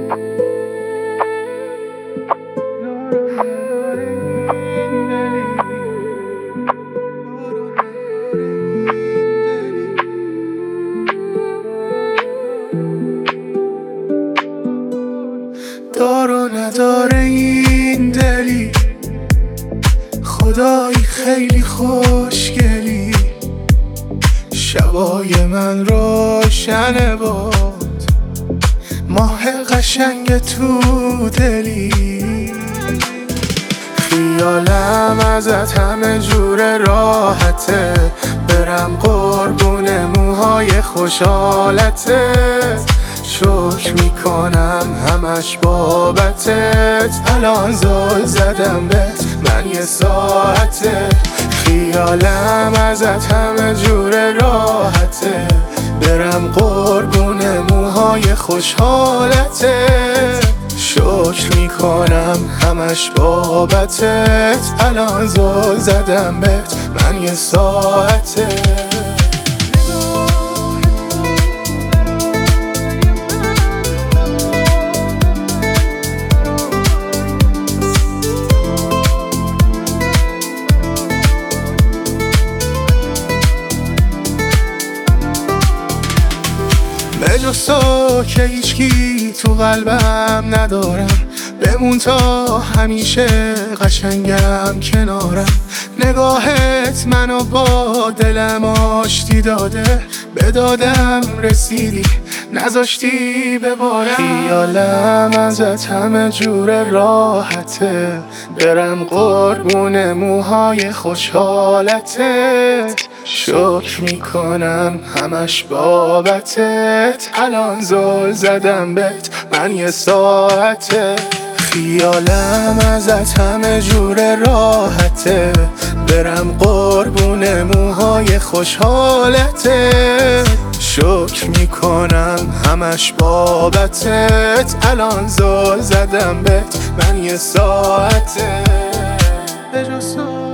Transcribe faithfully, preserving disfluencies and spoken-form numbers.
دار و نداره این دلی، خدایی خیلی خوشگلی. شبای من روشنه باد، ماه قشنگ تو دلی. خیالم ازت همه جور راحته، برم قربون موهای خوشحالتت. شکر میکنم همش بابتت، الان زل زدم بهت من یه ساعته. خیالم ازت همه جور راحته، برم قربون موهای خوشحالتت. شکر میکنم همش بابتت، الان زل زدم بهت من یه ساعته. بجز تو که هیچکی تو قلبم ندارم، بمون تا همیشه قشنگم کنارم. نگاهت منو با دلم آشتی داده، به دادم رسیدی نذاشتی ببارم. خیالم ازت همه جور راحته، برم قربون موهای خوشحالتت. شکر میکنم همش بابتت، الان زل زدم بهت من یه ساعته. خیالم ازت همه جور راحته، برم قربون موهای خوشحالتت. شکر میکنم همش بابتت، الان زل زدم بهت من یه ساعته.